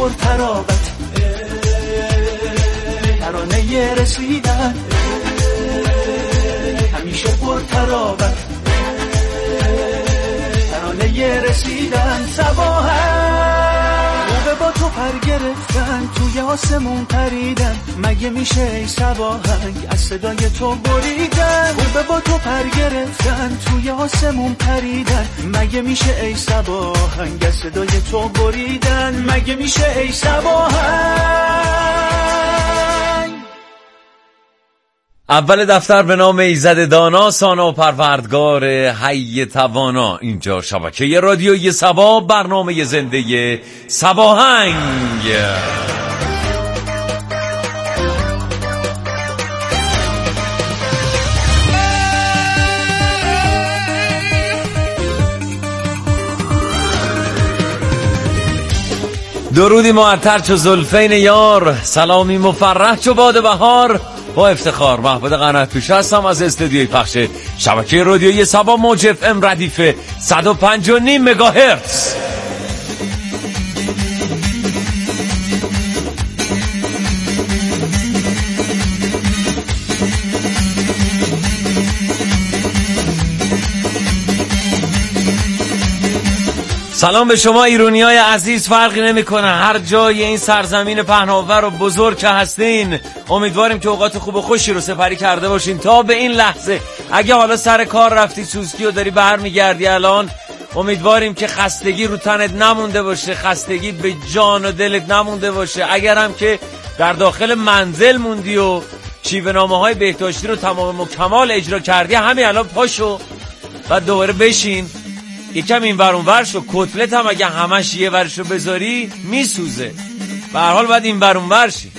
پرترابت ترانه رسیدن همیشه پرترابت ترانه رسیدن صباحن موقع با تو پر گرفتن توی آسمون پریدن مگه میشه ای صباحنگ از صدای تو بریدن موقع با تو پر گرفتن توی آسمون پریدن مگه میشه ای صباحنگ از صدای تو بریدن مگه میشه ای صباحنگ. اول دفتر به نام ایزد دانا سانا و پروردگار حی توانا. اینجا شبکه رادیویی سبا، برنامه زنده سباهنگ. درودی معطر چو زلفین یار، سلامی مفرح چو باد بهار. با افتخار محمود قنات‌پوش هستم از استودیوی پخش شبکه رادیویی سبا، موج اف ام ردیف 105.5 مگاهرتز. سلام به شما ایرانیای عزیز. فرقی نمیکنه هر جای این سرزمین پهناور و بزرگ که هستین، امیدواریم که اوقات خوب و خوشی رو سپری کرده باشین تا به این لحظه. اگه حالا سر کار رفتی سوسکی و داری برمیگردی الان، امیدواریم که خستگی رو تنت نمونده باشه، خستگی به جان و دلت نمونده باشه. اگرم که در داخل منزل موندی و شیوه‌نامه‌های بهداشتی رو تمام و کمال اجرا کردی، همین الان پاشو و دوباره بشین، یکم این ور اون ور شو. کتلت هم اگه همش یه ورشو بذاری میسوزه، به هر حال باید این ور اون ور شی.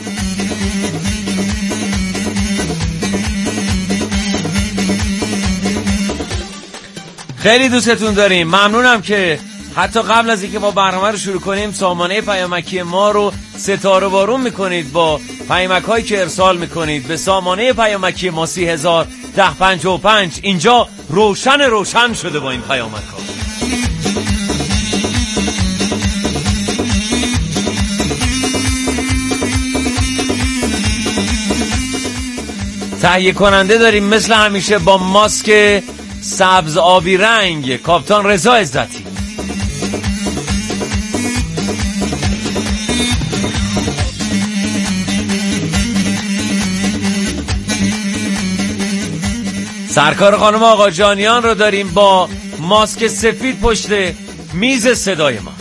خیلی دوستتون داریم. ممنونم که حتی قبل از اینکه ما برنامه رو شروع کنیم سامانه پیامکی ما رو ستاره بارون میکنید با پیامک هایی که ارسال میکنید به سامانه پیامکی ما 301055. اینجا روشن شده با این پیامک ها. تهیه کننده داریم مثل همیشه با ماسک سبز آبی رنگ کاپیتان رضا عزتی. سرکار خانم آقا جانیان رو داریم با ماسک سفید پشت میز صدای ما.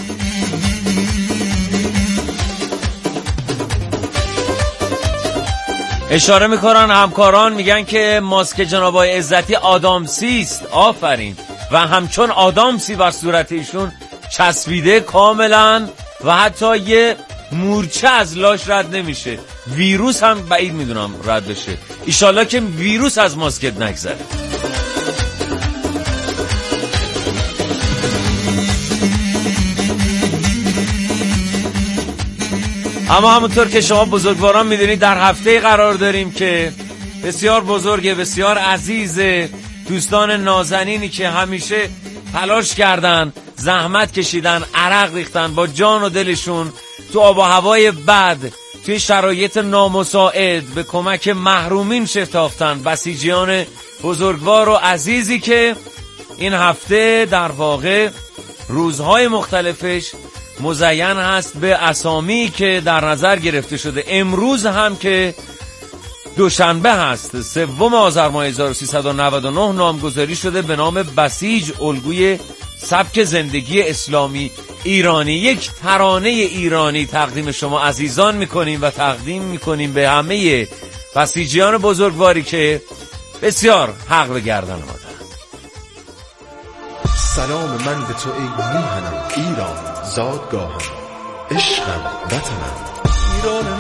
اشاره میکنن همکاران، میگن که ماسک جناب آقای عزتی آدامسی است. آفرین. و همچون آدامسی بر صورت ایشون چسبیده کاملا و حتی یه مورچه از لاش رد نمیشه. ویروس هم بعید میدونم رد بشه. ایشالله که ویروس از ماسکت نگذره. اما همونطور که شما بزرگواران میدونید در هفته قرار داریم که بسیار بزرگه، بسیار عزیزه. دوستان نازنینی که همیشه تلاش کردن، زحمت کشیدن، عرق ریختن با جان و دلشون تو آب و هوای بد، توی شرایط نامساعد به کمک محرومین شتافتن. بسیجیان بزرگوار و عزیزی که این هفته در واقع روزهای مختلفش مزین هست به اسامی که در نظر گرفته شده. امروز هم که دوشنبه هست، 3 آذر ماه 1399 نامگذاری شده به نام بسیج، الگوی سبک زندگی اسلامی ایرانی. یک ترانه ایرانی تقدیم شما عزیزان میکنیم و تقدیم میکنیم به همه بسیجیان بزرگواری که بسیار حق به گردن ما دارند. سلام من به تو ای میهنم ایران، زادگاهم، عشقم، وطنم. ایرانم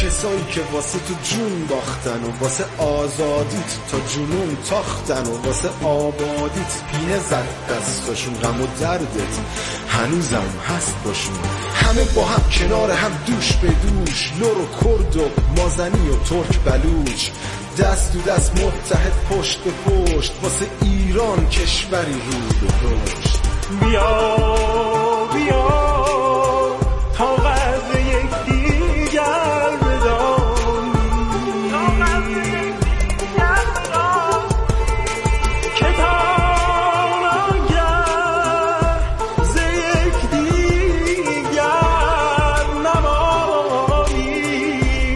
کسایی که واسه تو جون باختن و واسه آزادیت تا جنون تاختن و واسه آبادیت پینه زد دستاشون، غم و دردت هنوزم هست باشون. همه با هم کنار هم دوش به دوش، لور و کرد و مازنی و ترک بلوچ، دست تو دست متحد پشت به پشت، واسه ایران کشوری رو به پشت. بیا بیا تا قدر یک دیگر بدانیم، که تانگر ز یک دیگر نمانیم.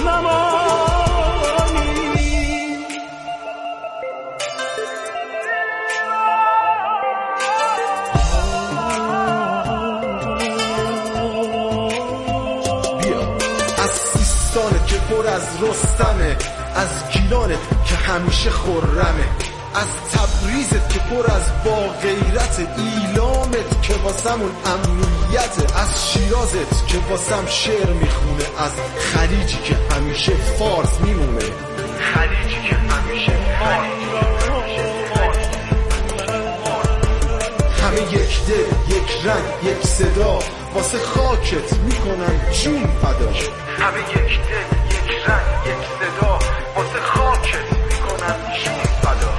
که پر از رستمه، از گیلانت که همیشه خرمه، از تبریزت که پر از با غیرت، ایلامت که واسمون امنیته، از شیرازت که واسم شعر میخونه، از خلیجی که همیشه فارس میمونه، خلیجی که همیشه فارس. همه یک دل، یک رنگ، یک صدا، واسه خاکت میکنن جون فدا. همه یک دل، یک رنگ، یک صدا، واسه خاکت میکنن جون فدا.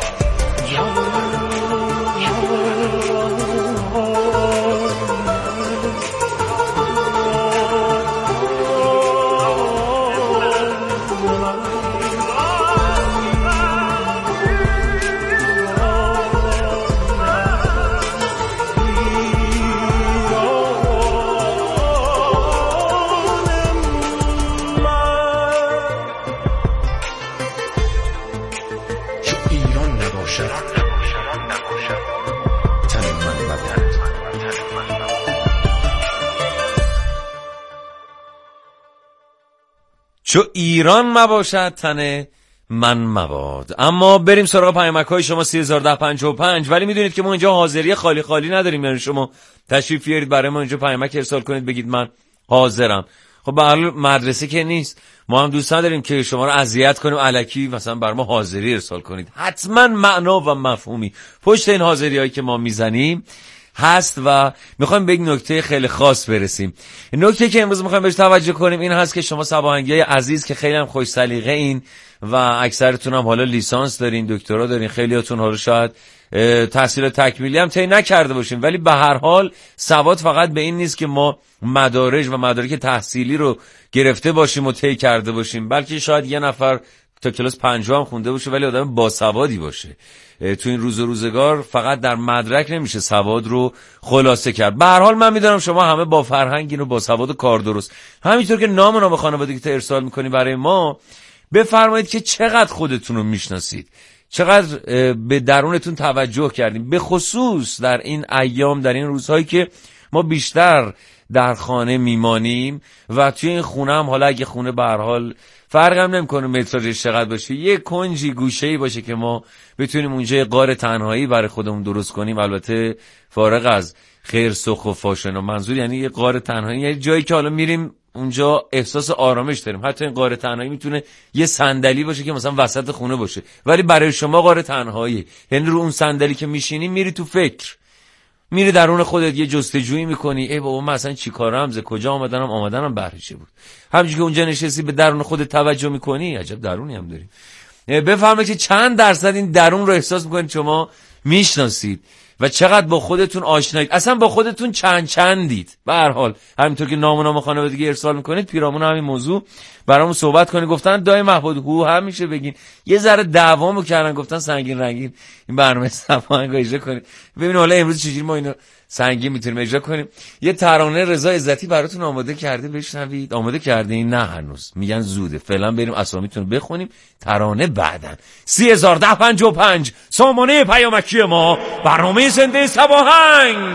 چو ایران مباشد تن من مباد. اما بریم سراغ پیامک‌های شما 301055. ولی میدونید که ما اینجا حاضری خالی خالی نداریم، یعنی شما تشریف بیارید برای ما اینجا پیامک ارسال کنید بگید من حاضرم. خب به هر حال مدرسه که نیست، ما هم دوست نداریم که شما رو اذیت کنیم الکی مثلا بر ما حاضری ارسال کنید. حتما معنا و مفهومی پشت این حاضریایی که ما میزنیم هست و میخوایم به یک نکته خیلی خاص برسیم. نکته که امروز میخوایم بهش توجه کنیم این هست که شما سباهنگیای عزیز که خیلی هم خوش سلیقه این و اکثرتون هم حالا لیسانس دارین، دکترا دارین، خیلیاتون حالا شاید تحصیل تکمیلی هم طی نکرده باشیم، ولی به هر حال سواد فقط به این نیست که ما مدارج و مدارک تحصیلی رو گرفته باشیم و طی کرده باشیم، بلکه شاید یه نفر تا کلاس 5 هم خونده باشه ولی آدم باسوادی باشه. تو این روز و روزگار فقط در مدرک نمیشه سواد رو خلاصه کرد. به هر حال من میدونم شما همه با فرهنگین و با سواد و کار درست. همینطور که نام خانوادگی تا ارسال میکنی برای ما، بفرمایید که چقدر خودتون رو میشناسید، چقدر به درونتون توجه کردیم، به خصوص در این ایام، در این روزهایی که ما بیشتر در خانه میمانیم و توی این خونه هم حالا اگه خونه به هر حال فرق هم نمیکنه متراژش چقدر باشه، یه کنجی گوشه‌ای باشه که ما بتونیم اونجا یه غار تنهایی برای خودمون درست کنیم. البته فارغ از خیر سخ و فاشن و منظور یعنی یه غار تنهایی، یعنی جایی که حالا میریم اونجا احساس آرامش داریم. حتی این غار تنهایی میتونه یه صندلی باشه که مثلا وسط خونه باشه، ولی برای شما غار تنهایی یعنی رو اون صندلی که میشینی میری تو فکر، میری درون خودت یه جستجویی میکنی، ای بابا من اصلا چی کارم، ز کجا آمدنم بهرچه بود. همونجوری که اونجا نشستی به درون خودت توجه میکنی، عجب درونی هم داری. بفهمید که چند درصد این درون رو احساس میکنید شما میشناسید و چقدر با خودتون آشنایید، اصلا با خودتون چندید. به هر حال همینطور که نام خانوادگی ارسال میکنید، پیرامون همین موضوع برامون صحبت کنید. گفتن دای محبود هو همیشه بگین، یه ذره دعوامو کردن گفتن سنگین رنگین این برنامه سباهنگ اجرا کنید. ببین حالا امروز چجوری ما اینو سنگین میتونیم اجرا کنیم. یه ترانه رضا عزتی براتون آماده کرده، بشنوید. آماده کردین؟ نه هنوز، میگن زوده. فعلا بریم اسامیتون رو بخونیم، ترانه بعدن. 301055 سامانه پیامکی ما، برنامه زنده سباهنگ.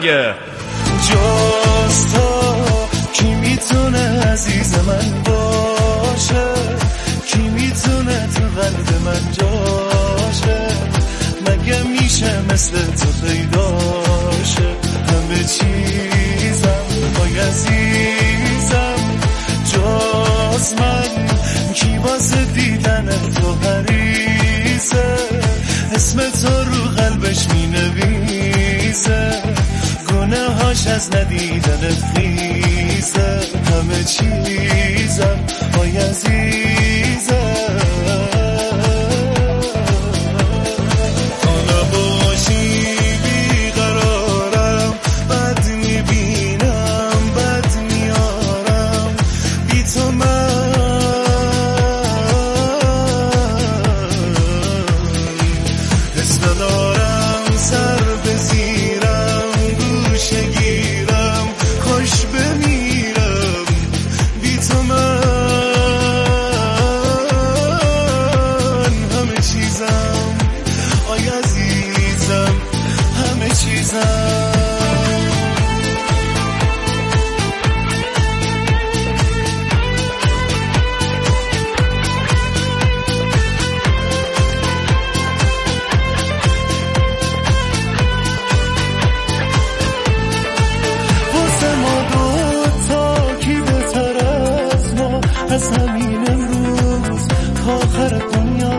جز تو کی میتونه عزیز من باشه، کی میتونه تو قلب من جاشه، مگه میشه مثل تو پیداشه، همه چیزم بای عزیزم جز من گناهاش از ندیدنت خیزه، همه چیزم آی عزیزم. تو نباشی بیقرارم، بد میبینم بد میارم، بی تو من حس ندارم، سر بزیرم گوشه گیرم، خوش بمیرم بی تو من همه چیزم آی عزیزم، همه چیزم. از همین امروز تا آخر دنیا،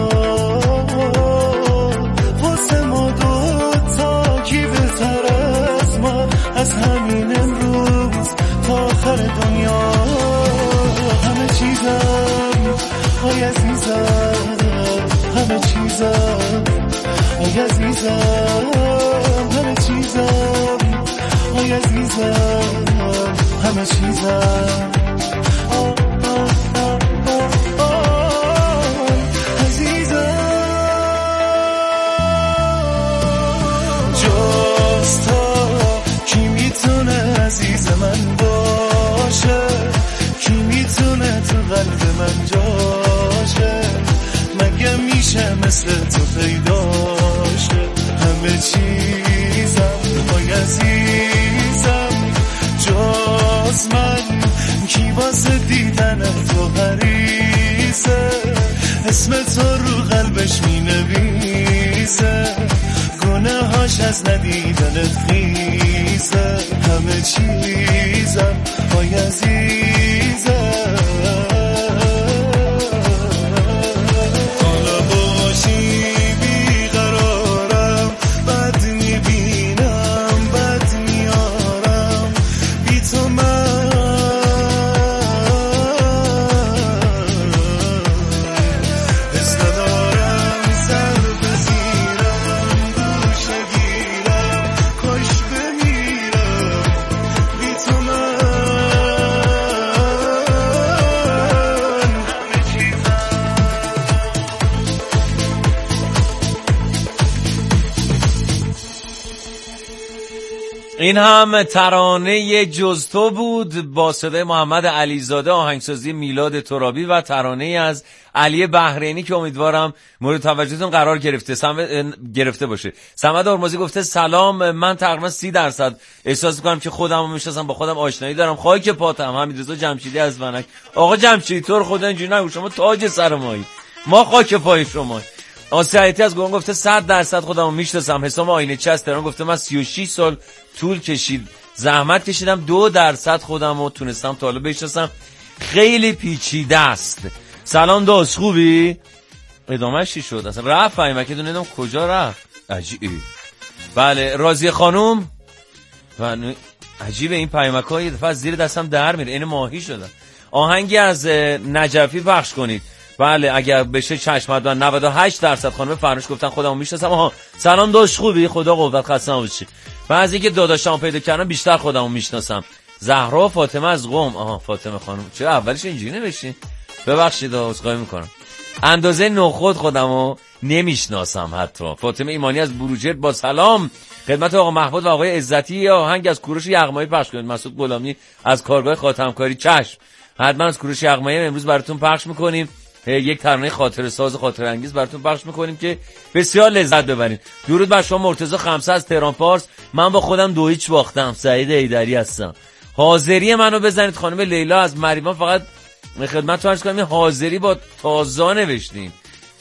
واسه ما دوتا کی بهتر از ما، از همین امروز تا آخر دنیا. همه چیزم آی عزیزم، همه چیزم آی عزیزم، همه چیزم آی عزیزم، همه چیزم. عزیز من باشه، کی میتونه تو قلب من جاشه، مگه میشه مثل تو پیداشه. همه چیزم آی عزیزم جز من، کی واسه دیدن تو حریصه، اسم تو رو قلبش مینویسه، گناهاش از ندیدنت خیزه، همه چیزم آی عزیزم. حالا باشی بیقرارم، بد میبینم بد میارم، بی تو من حس ندارم، سر بزیرم گوشه گیرم، خوش بمیرم بی تو من همه چیزم. این هم ترانه جز تو بود با صدای محمد علیزاده، آهنگسازی میلاد ترابی و ترانه از علی بحرینی که امیدوارم مورد توجهتون قرار گرفته باشه. صمد آرمازی گفته سلام، من تقریبا 30% احساس میکنم که خودمو میشناسم، با خودم آشنایی دارم، خاک پاتم. حمیدرضا جمشیدی از ونک. آقا جمشیدی تو رو خدا اینجوری نگو، شما تاج سر مایی، ما خاک پای شما. آسیایتی از گرگان گفته 100% خودمو میشناسم. حسام آینه چه از تهران گفته من 36 سال طول کشید زحمت کشیدم، 2% خودمو تونستم تا حالا بشناسم، خیلی پیچیده است. سلام دوست، خوبی؟ ادامهش چی شد اصلا؟ رفت فهمکه دونه نمیدونم کجا رفت. عجیبه. بله راضیه خانوم عجیبه این پیامک‌ها یه دفعه از زیر دستم در میره، این ماهی شدن. آهنگی از نجفی پخش کنید. بله اگر بشه چشم. 98% خانم فرنوش گفتن خودمو میشناسم. آها سلام دوست، خوبی؟ خدا قوت، خسته نباشی. بعضی که داداشامو پیدا کردم بیشتر خودمو میشناسم. زهرا فاطمه از قم. آها فاطمه خانم چرا اولش اینجوری نوشتین؟ ببخشید عذرخواهی میکنم. اندازه نخود خودمو نمیشناسم حتی. فاطمه ایمانی از بروجرد با سلام خدمت آقا محمود و آقای عزتی، آهنگ از کوروش یغمایی پخش کنید. مسعود غلامی از کارگاه خاتمکاری. چشم، حتما از کوروش یغمایی امروز براتون پخش میکنیم. یک ترانه خاطره ساز خاطره انگیز براتون پخش میکنیم که بسیار لذت ببرید. درود بر شما مرتضی خمسه از تهران پارس. من با خودم 2-0 باختم. سعید ایدری هستم. حاضری منو بزنید. خانم لیلا از مریوان. فقط خدمتتون عرض کنم حاضری با تازا نوشتیم،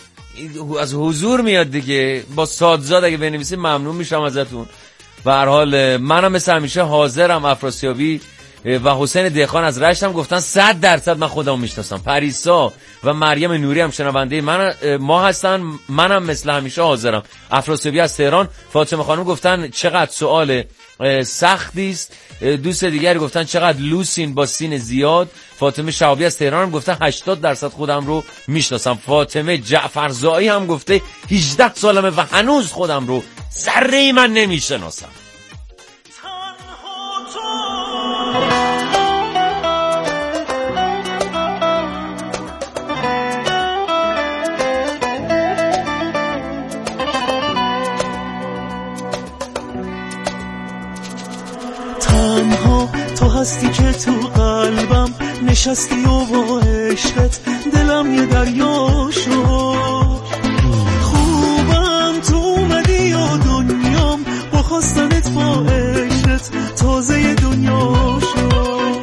از حضور میاد دیگه، با سادزاد اگه بنویسید ممنون میشم ازتون. به هر حال منم مثل همیشه حاضرم. افراسیابی و حسین دهخان از رشتم گفتن 100% من خودمو میشناسم. پریسا و مریم نوری هم شنونده ما هستن. منم مثل همیشه حاضرم. افراسیابی از تهران. فاطمه خانم گفتن چقدر سواله، سختی است. دوست دیگری گفتن چقدر لوسین با سین زیاد. فاطمه شهابی از تهران هم گفتن 80% خودم رو میشناسم. فاطمه جعفرزایی هم گفته 18 سالمه و هنوز خودم رو ذره‌ای من نمیشناسم. تنها تو هستی که تو قلبم نشستی و با عشقت دلم یه دریا شد. خوبم تو اومدی و دنیام با خواستنت با عشقت تازه دنیا شد.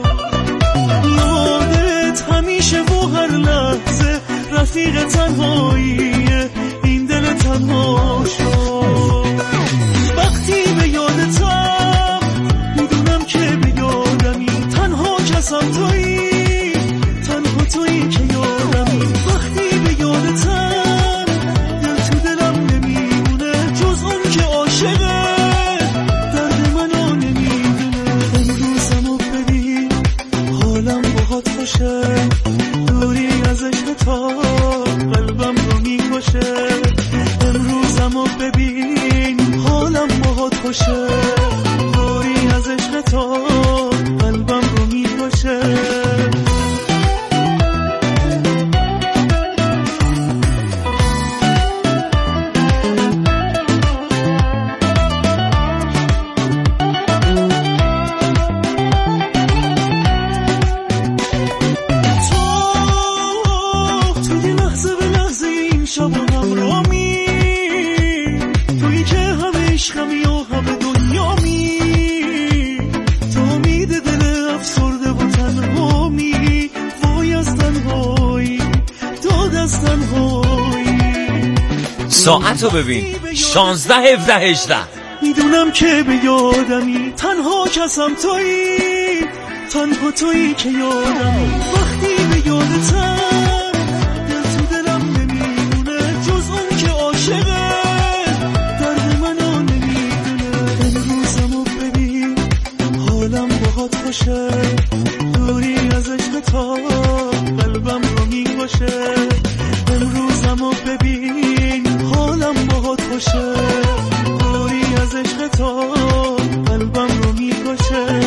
یادت همیشه و هر لحظه رفیق تنهاییه این دل تنها شد. وقتی به یادتم میدونم که به یادمی تنها کسم تویی، تنها تویی که یادمی. وقتی به یادتم دل تو دلم نمیمونه جز اون که عاشقه درد منو نمیدونه. امروزمو ببین حالم باهات خوشه، دوری از عشق تا قلبم رو میکشه. امروزمو ببین حالم باهات خوشه، دوری از عشق تا قلبم رو میکشه. توی لحظه به لحظه این شب همرامی، توی که همه عشقمی و همه دنیامی. تو امید دل افسرده و تنهامی، وای از تنهایی داد از تنهایی. ساعت رو ببین 16 17 18. میدونم که به یادمی تنها کسم تویی، تنها تویی که یادمی. وقتی به یادتم دل تو دلم نمیمونه جز اون که عاشقه درد منو نمیدونه. امروزمو ببین حالم باهات خوشه، دوری از عشق تا قلبم رو میکشه. امروزمو ببین حالم باهات خوشه، دوری از عشق تا قلبم رو میکشه.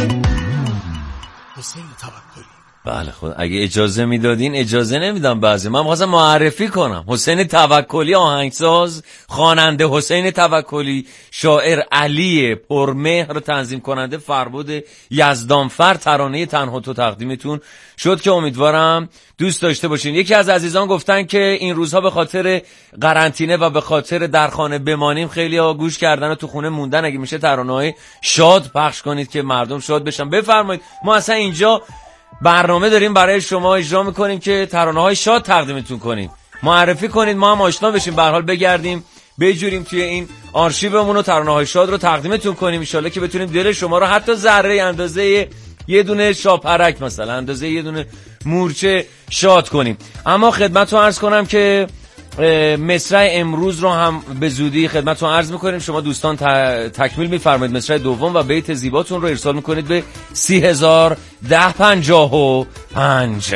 حسین توکلی. بله خود اگه اجازه میدادین. اجازه نمیدم بعضی. من می‌خواستم معرفی کنم حسین توکلی آهنگساز، خواننده حسین توکلی، شاعر علی پرمهر، تنظیم کننده فربود یزدانفر. ترانه تنها تو تقدیمتون شد که امیدوارم دوست داشته باشین. یکی از عزیزان گفتن که این روزها به خاطر قرنطینه و به خاطر در خانه بمانیم خیلی ها گوش کردن و تو خونه موندن. اگه میشه ترانه‌های شاد پخش کنید که مردم شاد بشن. بفرمایید. ما اصلا اینجا برنامه داریم برای شما اجرا میکنیم که ترانه‌های شاد تقدیمتون کنیم. معرفی کنید ما هم آشنا بشیم. به هر حال بگردیم بجوریم توی این آرشیومون و ترانه‌های شاد رو تقدیمتون کنیم. ان شاءالله که بتونیم دل شما رو حتی ذره اندازه یه دونه شاپرک، مثلا اندازه یه دونه مورچه شاد کنیم. اما خدمتتون عرض کنم که مصرع امروز رو هم به زودی خدمتتون عرض میکنیم. شما دوستان تکمیل میفرمایید مصرع دوم و بیت زیباتون رو ارسال میکنید به 301055.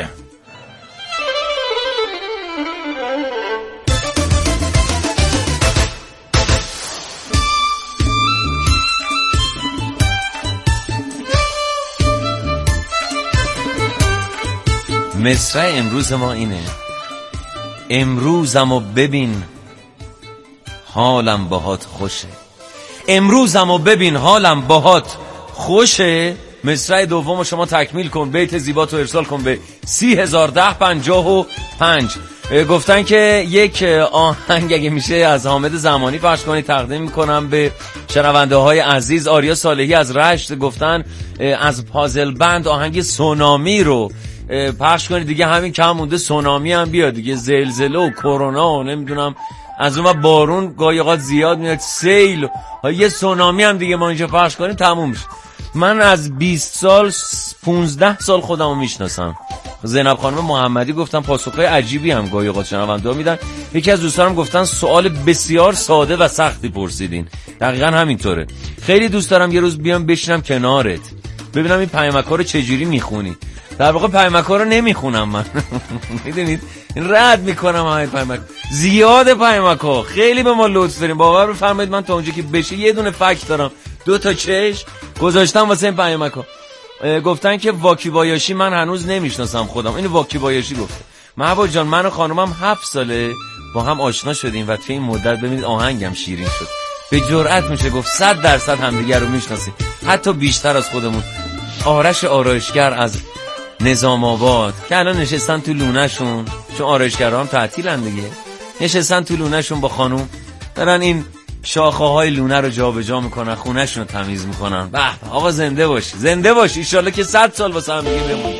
مصرع امروز ما اینه: امروزمو ببین حالم باهات خوشه. امروزمو ببین حالم باهات خوشه. مصرع دومو شما تکمیل کن، بیت زیباتو ارسال کن به 301055. گفتن که یک آهنگ اگه میشه از حامد زمانی پخش کنید تقدیم میکنم به شنونده های عزیز. آریا صالحی از رشت گفتن از پازل بند آهنگ سونامی رو پخش کنید دیگه. همین کم مونده سونامی هم بیاد دیگه. زلزله و کرونا و نمیدونم از اون بارون گاهی اوقات زیاد میاد، سیل یه سونامی هم دیگه ما اینجا پخش کنیم تموم میشه. من از 20 سال 15 سال خودمو میشناسم. زینب خانم محمدی گفتن پاسخهای عجیبی هم گاهی اوقات شنوندا میدن. یکی از دوستانم گفتن سوال بسیار ساده و سختی پرسیدین. دقیقاً همینطوره. خیلی دوست دارم یه روز بیام بشینم کنارت ببینم این پیامک‌ها رو چجوری میخونی. در واقع پیامک‌ها رو نمیخونم من میدونید، رد میکنم همه پیامک، زیاد پیامک‌ها، خیلی به ما لطف داریم. باور بفرمایید من تا اونجا که بشه یه دونه فکت دارم، 2 تا چش گذاشتم واسه این پیامک‌ها. گفتن که واکیبایاشی، من هنوز نمیشناسم خودم، اینو واکیبایاشی گفته. محبوب جان من و خانومم 7 ساله با هم آشنا شدیم و توی این مدت ببینید آهنگم شیرین شد. به جرئت میشه گفت 100% همدیگه رو میشناسیم، حتی بیشتر از خودمون. آرش آرایشگر از نظام آباد که الان نشستن تو لونه‌شون، چون آرایشگرها هم تعطیلن دیگه، نشستن تو لونه‌شون با خانوم دارن این شاخه های لونه رو جابجا میکنن، خونه‌شون رو تمیز میکنن. به آقا زنده باشی، زنده باشی، ان شاءالله که 100 سال واسه هم دیگه بمونی.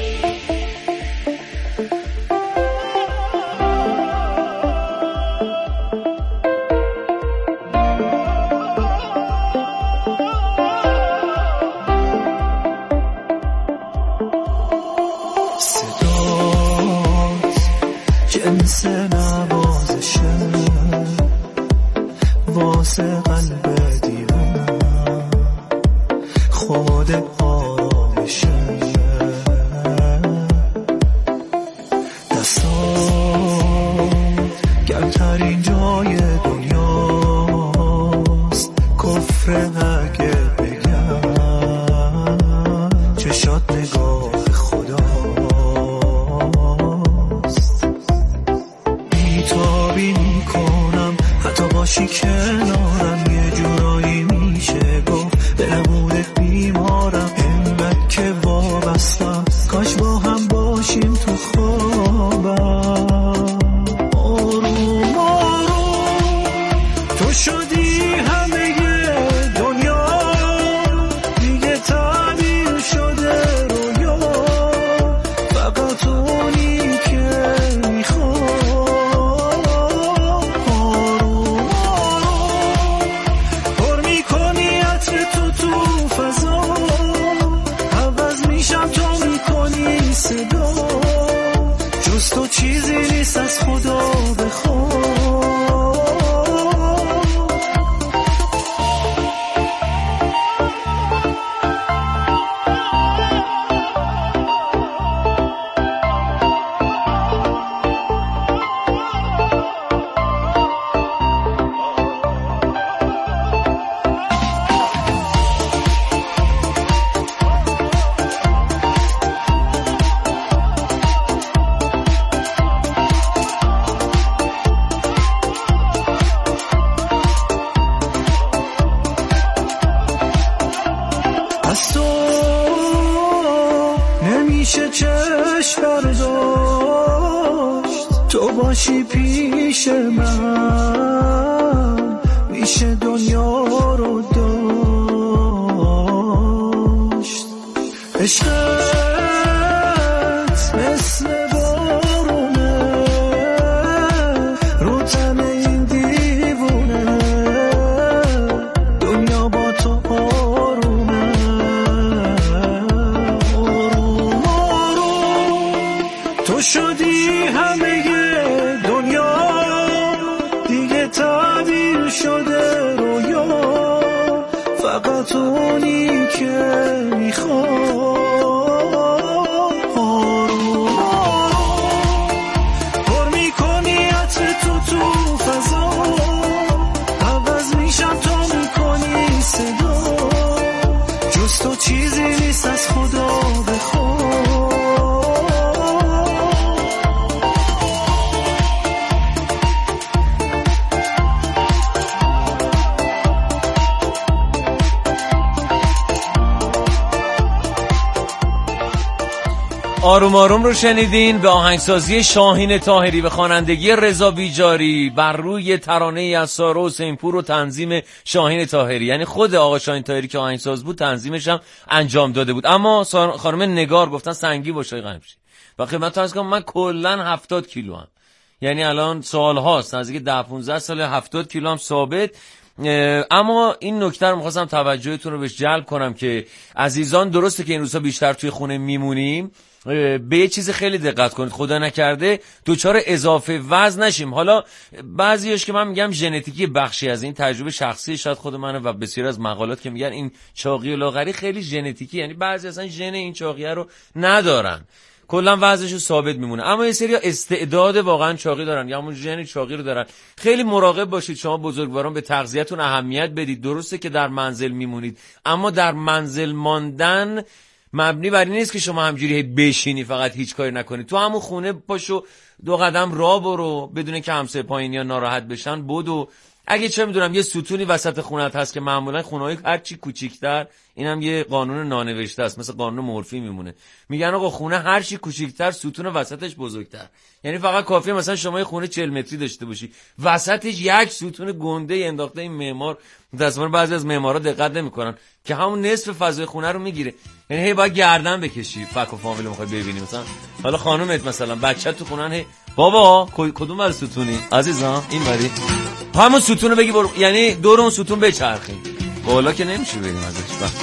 جنس نوازشه واسه قلب دیوانه، خود آرامشه، دستات گرمترین جای دنیاست، کفر اگه بگم چشات نگاه باشی کنارم، یه جورایی میشه گفت دلمونت بیمارم، اینقدر که وابستم، کاش با هم باشیم تو خوابم. آروم آروم تو شدی همه دنیا، دیگه تعبیر شده رویا، فقط اونی که میخوام. جز تو چیزی نیست از خدا بخوام. از تو نمیشه چشم برداشت، تو باشی پیش من میشه دنیا رو داشت. عشقت مثل بارونه رو تن این دیوونه، دنیا با تو تو شدی همه دنیا، دیگه تعبیر شده رویا، فقط اونی که میخوام. آروم آروم پر میکنی عطر تو فضا، عوض میشم تو میکنی صدا، جز تو چیزی نیست از خدا بخوام. آروم آروم رو شنیدین، به آهنگسازی شاهین طاهری، به خوانندگی رضا بیجاری، بر روی ترانه از سارا حسینپور و تنظیم شاهین طاهری. یعنی خود آقا شاهین طاهری که آهنگساز بود تنظیمش هم انجام داده بود. اما خانم نگار گفتن سنگی باشه قمشی و خدمت عرض کنم من کلا 70 کیلو هم، یعنی الان سال هاست نزدیک 10-15 سال 70 کیلو هم ثابت. اما این نکته رو می‌خواستم توجهتون رو بهش جلب کنم که عزیزان، درسته که این روزها بیشتر توی خونه میمونیم، به یه چیز خیلی دقت کنید، خدا نکرده دوچار اضافه وزن نشیم. حالا بعضیاش که من میگم ژنتیکی، بخشی از این تجربه شخصی شاید خود منه و بسیار از مقالات که میگن این چاقی و لاغری خیلی ژنتیکی، یعنی بعضی اصلا ژن این چاقیه رو ندارن، کلا وزنشو ثابت میمونه، اما یه سری استعداد واقعا چاقی دارن یا همون ژن چاقی رو دارن. خیلی مراقب باشید شما بزرگواران، به تغذیه‌تون اهمیت بدید. درسته که در منزل میمونید، اما در منزل ماندن مبنی بر این نیست که شما همجوری بشینی فقط هیچ کاری نکنی. تو همون خونه پاشو 2 قدم راه برو بدون که همسایه پایینیا ناراحت بشن، بدو. اگه چه میدونم یه ستونی وسط خونت هست که معمولا خونه‌های هر چی کوچیک‌تر، اینم یه قانون نانوشته است، مثل قانون مورفی میمونه، میگن آقا خونه هر چی کوچیک‌تر ستون وسطش بزرگتر. یعنی فقط کافیه مثلا شما یه خونه 40 متری داشته باشی، وسطش یک ستون گنده انداخته این معمار. متأسفانه بعضی از معمارا دقت نمی‌کنن که همون نصف فضای خونه رو میگیره. یعنی هی باید گردن بکشی فک و فامیل میخوای ببینی. مثلا حالا خانومت مثلا بچه‌ت تو خونن، هی بابا کدوم ور ستونی عزیزم؟ این وری همون ستون بگی برو، یعنی دور اون ستون بچرخی. بالا که نمیشه بریم ازش.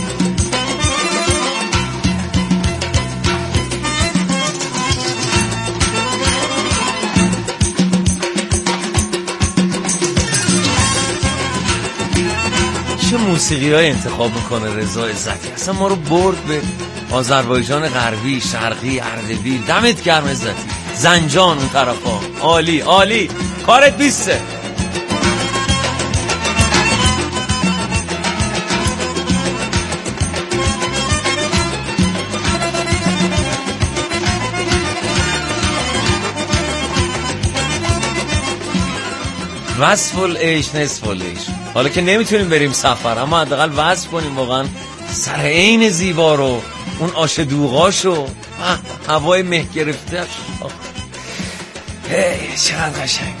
چه موسیقی های انتخاب میکنه رضا عزتی، اصلا ما رو برد به آذربایجان غربی، شرقی، اردبیل. دمت گرم عزتی، زنجان اون طرفا. عالی عالی، کارت بیسته. وصف العیش نصف العیش. حالا که نمیتونیم بریم سفر، اما حداقل وصف کنیم واقعا سر عین زیبا رو، اون آش دوغاشو، هوای مه گرفته‌اش. چقدر قشنگه.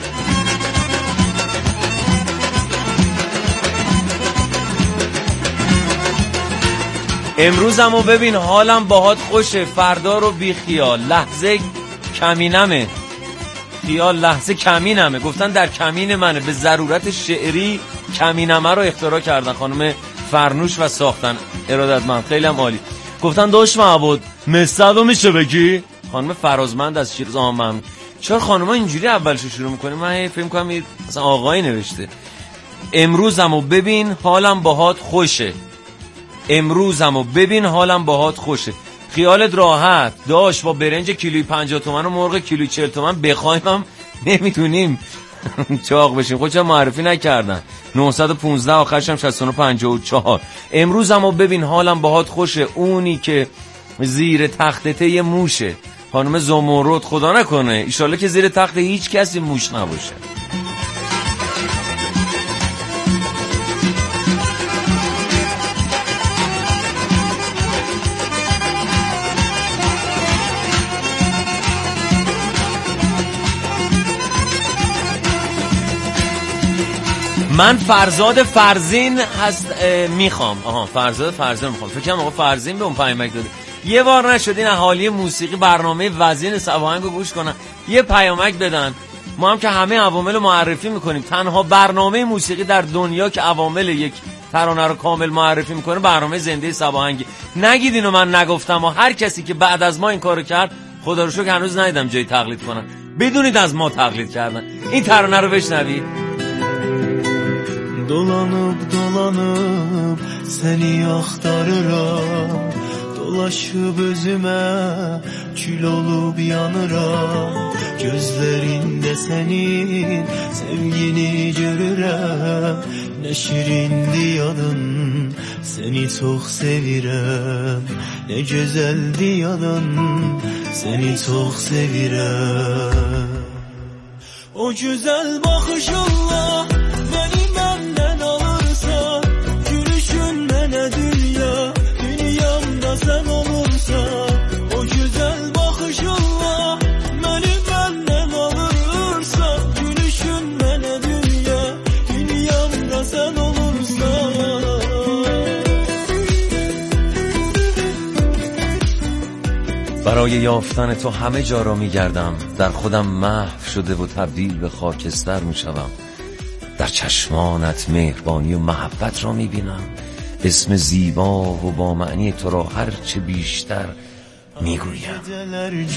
امروزمو ببین حالم باهات خوشه، فردا رو بی خیال، لحظه کمینمه. خیال لحظه کمینمه، گفتن در کمین منه. به ضرورت شعری کمینمه رو اختراع کردن خانم فرنوش و ساختن. ارادتمند، خیلی هم عالی. گفتن داش معبود مستدو میشه بگی؟ خانم فرازمند از شیراز. آمم چرا خانم‌ها اینجوری اولشو شروع میکنه؟ من فکر می‌کنم مثلا آقایی نوشته. امروزمو ببین حالم باهات خوشه، امروزمو ببین حالم باهات خوشه. خیالت راحت داش، با برنج کیلویی 50 تومن و مرغ کیلویی 40 تومن بخوایم هم نمیتونیم چاق بشیم. خودشم معرفی نکردن. 915 آخرش هم 6954. امروزمو ببین حالم باهات خوشه، اونی که زیر تخته یه موشه. خانم زمرد، خدا نکنه ایشالله که زیر تخت هیچ کسی موش نباشه. من فرزاد فرزین هست میخوام. فرزاد فرزین میخوام. فکر کنم آقا فرزین به اون پیامک داده. یه بار نشد این اهالی موسیقی برنامه وزین سباهنگ رو گوش کنن، یه پیامک بدن. ما هم که همه عوامل رو معرفی میکنیم، تنها برنامه موسیقی در دنیا که عوامل یک ترانه رو کامل معرفی میکنه برنامه زنده سباهنگی. نگید اینو من نگفتم، و هر کسی که بعد از ما این کارو کرد خدا رو شکر هنوز ندیدم جای تقلید کنن. بدونید از ما تقلید kerdin. این ترانه رو بشنوید. Dolanıp dolanıp seni axtarıram, dolaşıp özüme kül olup yanıram. Gözlerinde senin sevgini görürəm, ne şirindi yadın, seni çok sevirəm. Ne güzeldi yadın, seni çok sevirəm. O güzel bakışınla beni benden alırsan, gülüşün mənə dünya, dünyamda sen olursan. O güzel bakışınla beni benden alırsan, gülüşün mənə dünya, dünyamda sen olursan. برای یافتن تو همه جا را میگردم، در خودم محو شده و تبدیل به خاکستر میشوم. در چشمانت مهربانی و محبت را میبینم، اسم زیبا و با معنی تو را هرچه بیشتر میگویم.